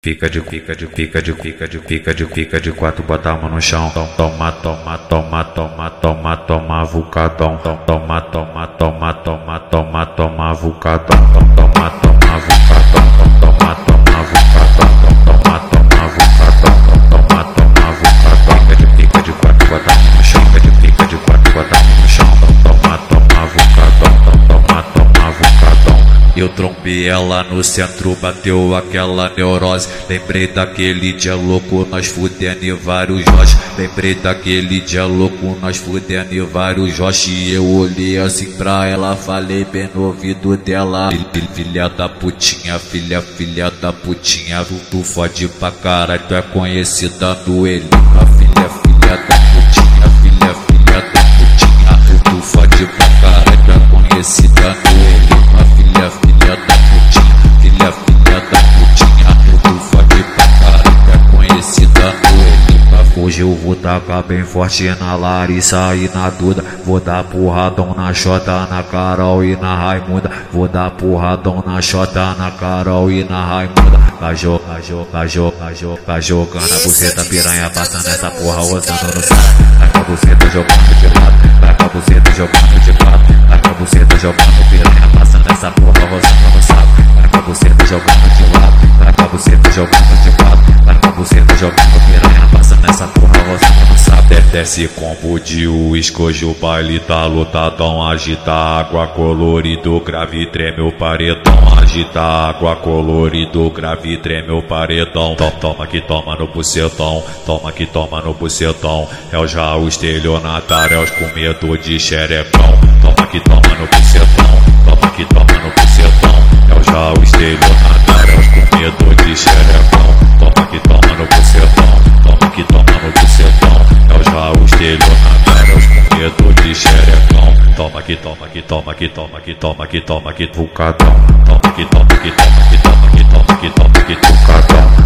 Fica de quatro, bota a mão no chão. Toma, vucadão. Toma, vucadão. Toma, vucadão. Toma, vucadão. Toma, vucadão. Toma, vucadão. Fica de quatro, bota a mão no chão. Fica de quatro, bota a mão no chão. Toma, vucadão. Toma, vucadão. Eu trombei ela no centro, bateu aquela neurose. Lembrei daquele dia louco, nós fudendo em vários Jorge. Lembrei daquele dia louco, nós fudendo em vários Jorge. E eu olhei assim pra ela, falei bem no ouvido dela: filha da putinha, filha da putinha, tu fode pra caralho, tu é conhecida no Elima. Filha da putinha, filha da putinha, tu fode pra caralho, tu é conhecida no Elima. Filha da putinha, filha da putinha, tu fode pra caralho, é conhecida no Elima. Hoje eu vou tacar bem forte na Larissa e na Duda. Vou dar porradão na Xota, na Carol e na Raimunda. Vou dar porradão na Xota, na Carol e na Raimunda. Tá jogando a buceta, piranha passando essa porra, osando no saco. Tá com a buceta jogando de lado, tá com a buceta jogando de lado, tá com a buceta jogando, piranha passando essa porra, osando no saco. Tá com a buceta jogando de lado, tá com a buceta jogando de lado, tá com a buceta jogando, piranha passando essa porra, osando no saco. Desce combo de uísque, hoje o baile tá lotadão. Agita água colorido, grave treme o paredão. Agita água colorido, grave treme o paredão. Toma que toma no bucetão, toma que toma no bucetão. É o já o estelionatário, é os comedor de xerecão. Toma que toma no bucetão, toma que toma no bucetão. É o já o estelionatário, é os comedor de xerecão. Toma que toma no bucetão, toma que toma no bucetão. É o já o estelionatário, é os comedor de xerecão. Toma que toma que toma que toma que toma que toma que vucadão. Toma que toma que toma que toma que toma que toma que vucadão.